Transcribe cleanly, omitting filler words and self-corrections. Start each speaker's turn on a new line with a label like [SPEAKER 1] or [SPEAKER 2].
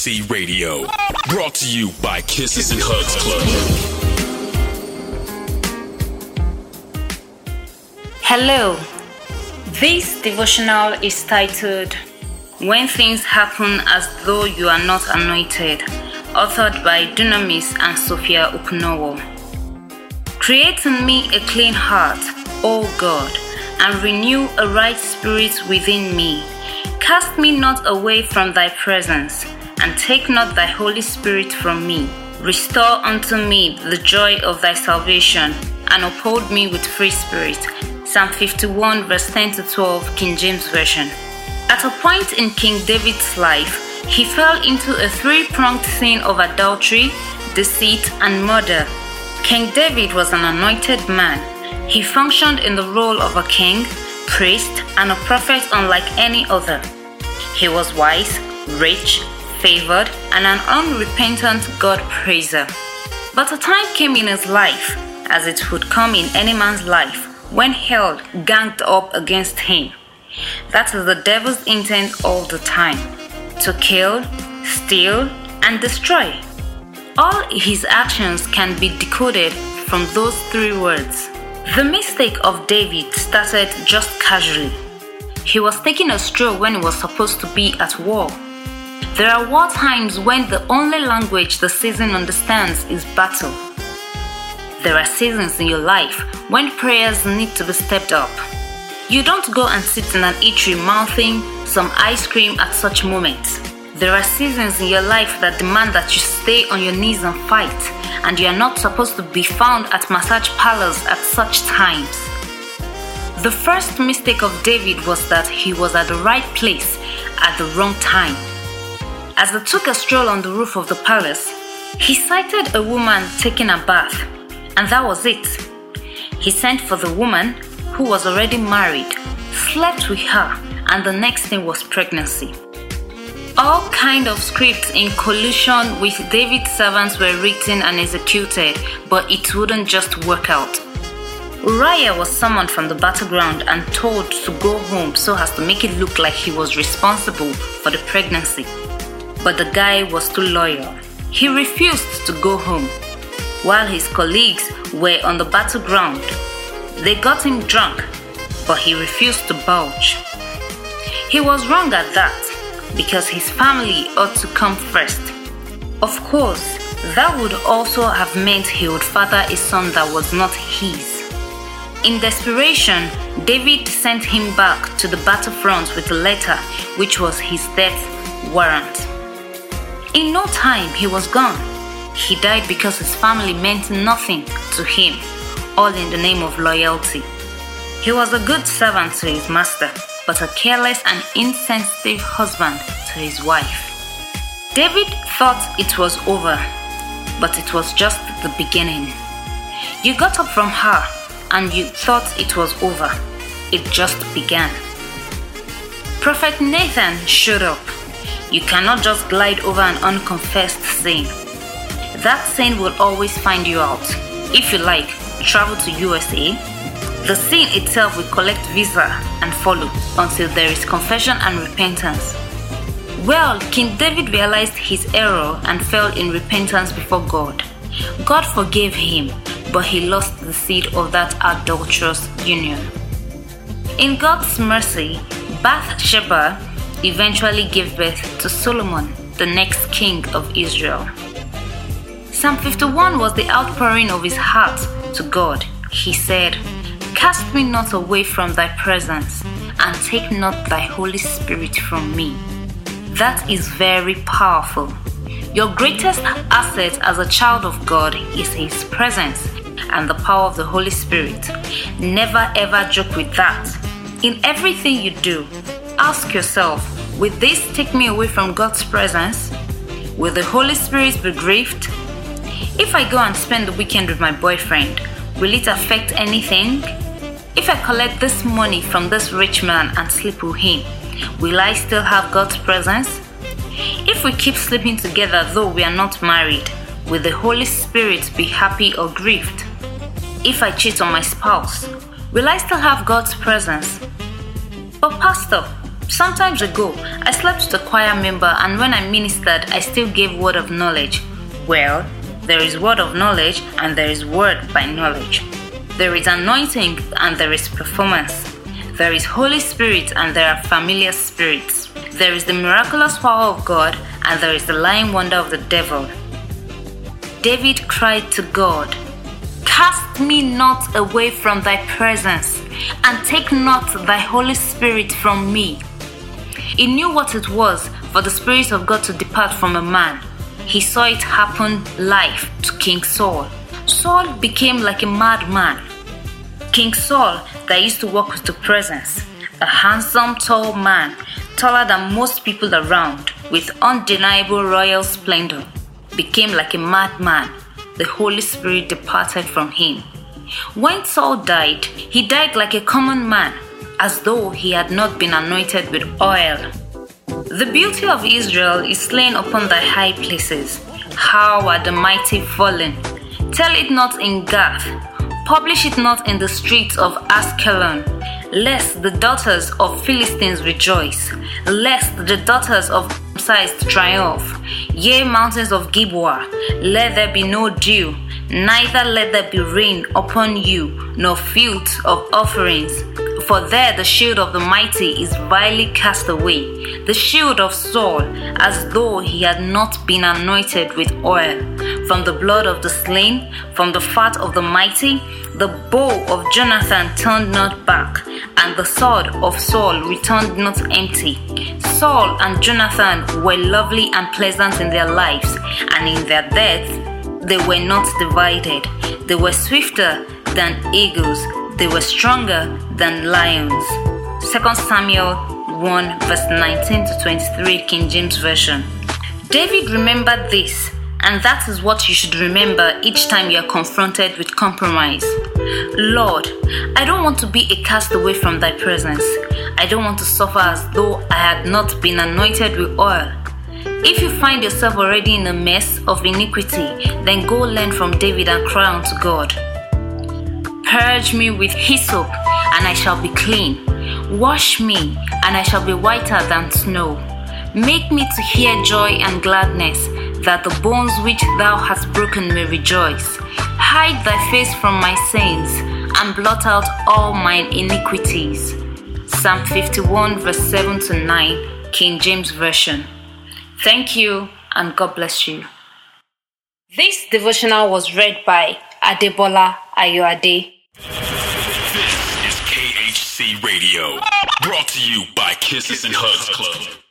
[SPEAKER 1] KC Radio. Brought to you by Kisses and Hugs Club.
[SPEAKER 2] Hello. This devotional is titled When Things Happen as Though You Are Not Anointed, authored by Dunamis and Sophia Okunowo. Create in me a clean heart, O God, and renew a right spirit within me. Cast me not away from thy presence, and take not thy Holy Spirit from me. Restore unto me the joy of thy salvation, and uphold me with free spirit. Psalm 51 verse 10 to 12, King James Version. At a point in King David's life, he fell into a three-pronged sin of adultery, deceit, and murder. King David was an anointed man. He functioned in the role of a king, priest, and a prophet unlike any other. He was wise, rich, favored, and an unrepentant God praiser. But a time came in his life, as it would come in any man's life, when hell ganged up against him. That is the devil's intent all the time: to kill, steal, and destroy. All his actions can be decoded from those three words. The mistake of David started just casually. He was taking a stroll when he was supposed to be at war. There are war times when the only language the season understands is battle. There are seasons in your life when prayers need to be stepped up. You don't go and sit in an eatery mouthing some ice cream at such moments. There are seasons in your life that demand that you stay on your knees and fight, and you are not supposed to be found at massage parlors at such times. The first mistake of David was that he was at the right place at the wrong time. As they took a stroll on the roof of the palace, he sighted a woman taking a bath, and that was it. He sent for the woman, who was already married, slept with her, and the next thing was pregnancy. All kind of scripts in collusion with David's servants were written and executed, but it wouldn't just work out. Uriah was summoned from the battleground and told to go home so as to make it look like he was responsible for the pregnancy. But the guy was too loyal. He refused to go home. While his colleagues were on the battleground, they got him drunk, but he refused to budge. He was wrong at that, because his family ought to come first. Of course, that would also have meant he would father a son that was not his. In desperation, David sent him back to the battlefront with a letter which was his death warrant. In no time, he was gone. He died because his family meant nothing to him, all in the name of loyalty. He was a good servant to his master, but a careless and insensitive husband to his wife. David thought it was over, but it was just the beginning. You got up from her and you thought it was over. It just began. Prophet Nathan showed up. You cannot just glide over an unconfessed sin. That sin will always find you out. If you like, travel to USA. The sin itself will collect visa and follow until there is confession and repentance. Well, King David realized his error and fell in repentance before God. God forgave him, but he lost the seed of that adulterous union. In God's mercy, Bathsheba eventually gave birth to Solomon, the next king of Israel. Psalm 51 was the outpouring of his heart to God. He said, "Cast me not away from thy presence, and take not thy Holy Spirit from me." That is very powerful. Your greatest asset as a child of God is his presence and the power of the Holy Spirit. Never ever joke with that. In everything you do, ask yourself, will this take me away from God's presence? Will the Holy Spirit be grieved? If I go and spend the weekend with my boyfriend, will it affect anything? If I collect this money from this rich man and sleep with him, will I still have God's presence? If we keep sleeping together though we are not married, will the Holy Spirit be happy or grieved? If I cheat on my spouse, will I still have God's presence? But Pastor, Sometimes ago, I slept with a choir member, and when I ministered, I still gave word of knowledge. Well, there is word of knowledge and there is word by knowledge. There is anointing and there is performance. There is Holy Spirit and there are familiar spirits. There is the miraculous power of God and there is the lying wonder of the devil. David cried to God, "Cast me not away from thy presence, and take not thy Holy Spirit from me." He knew what it was for the Spirit of God to depart from a man. He saw it happen live to King Saul. Saul became like a madman. King Saul, that used to walk with the presence, a handsome, tall man, taller than most people around, with undeniable royal splendor, became like a madman. The Holy Spirit departed from him. When Saul died, he died like a common man, as though he had not been anointed with oil. The beauty of Israel is slain upon thy high places. How are the mighty fallen? Tell it not in Gath, publish it not in the streets of Askelon, lest the daughters of Philistines rejoice, lest the daughters of Ramses triumph. Yea, mountains of Gilboa, let there be no dew, neither let there be rain upon you, nor fields of offerings. For there the shield of the mighty is vilely cast away, the shield of Saul, as though he had not been anointed with oil. From the blood of the slain, from the fat of the mighty, the bow of Jonathan turned not back, and the sword of Saul returned not empty. Saul and Jonathan were lovely and pleasant in their lives, and in their death they were not divided. They were swifter than eagles, they were stronger than lions. 2 Samuel 1 verse 19 to 23, King James Version. David remembered this, and that is what you should remember each time you are confronted with compromise. Lord, I don't want to be a castaway from thy presence. I don't want to suffer as though I had not been anointed with oil. If you find yourself already in a mess of iniquity, then go learn from David and cry unto God. Purge me with hyssop, and I shall be clean. Wash me, and I shall be whiter than snow. Make me to hear joy and gladness, that the bones which thou hast broken may rejoice. Hide thy face from my sins, and blot out all mine iniquities. Psalm 51 verse 7 to 9, King James Version. Thank you, and God bless you. This devotional was read by Adebola Ayoade.
[SPEAKER 1] This is KHC Radio, brought to you by Kisses and Hugs Club.